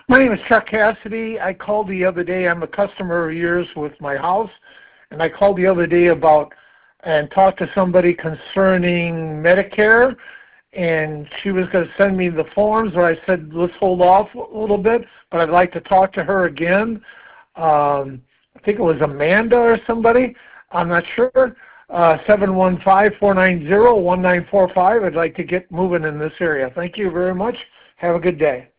My name is Chuck Cassidy. I called the other day. I'm a customer of yours with my house, and I called the other day about and talked to somebody concerning Medicare, and she was going to send me the forms, but I said, let's hold off a little bit, but I'd like to talk to her again. I think it was Amanda or somebody. I'm not sure. 715-490-1945. I'd like to get moving in this area. Thank you very much. Have a good day.